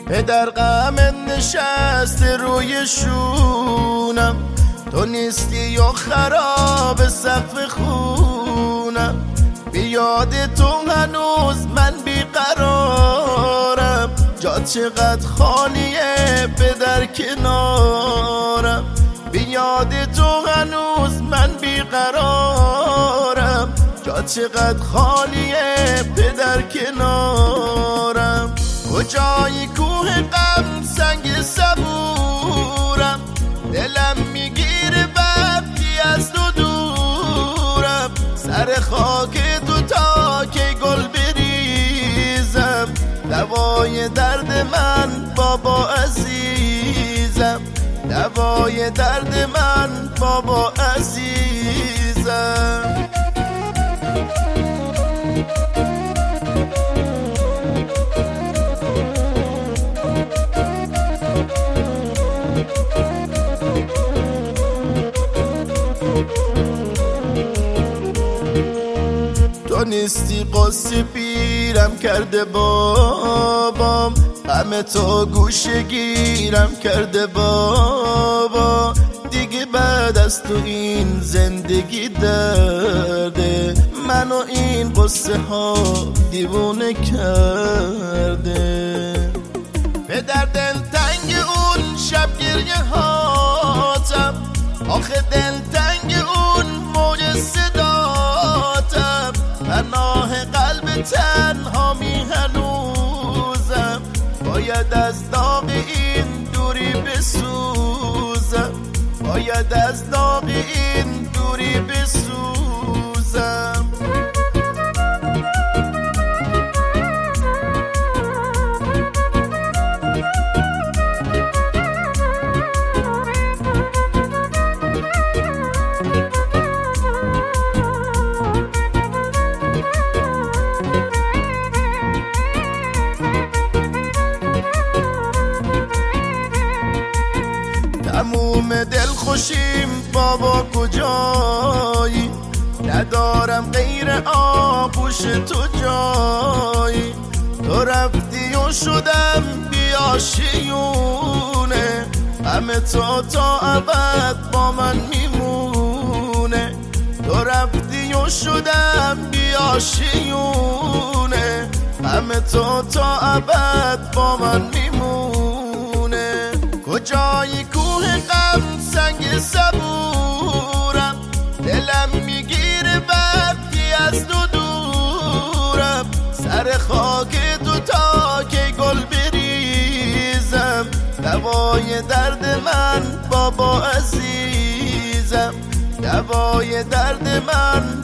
پدر غمت نشسته روی شونم، تو نیستی و خراب سقف خونم. بیاد تو هنوز من بیقرارم، جات چقدر خالیه پدر کنارم. بیاد تو هنوز من بیقرارم، جات چقدر خالیه پدر کنارم. کجای کوه غم سنگ صبورم، دلم میگیره وقتی از تو دورم. سر خاک تو تا که گل بریزم، دوای درد من بابا عزیزم، دوای درد من بابا عزیزم. تو نیستی قصه پیرم کرده بابام، غم تو گوشه گیرم کرده بابا. دیگه بعد از تو این زندگی درده، منو این قصه ها دیوونه کرده. پدر دلتنگ اون شب گریه هاتم، آخه دلتنگ اون موج صداتم. پناه قلب تنها می هنوزم، باید از داغ این دوری بسوزم، باید از داغ این دوری بسوزم. تموم دل خوشیم بابا کجایی، ندارم غیر آغوش تو جایی. تو رفتی و شدم بیاشیونه، غم تو تا ابد با من میمونه. تو رفتی و شدم بیاشیونه، غم تو تا ابد با من میمونه. کجای کوه غم سنگ صبورم، دلم میگیره وقتی از تو دورم. سر خاک تو تا که گل بریزم، دوای درد من بابا عزیزم، دوای درد من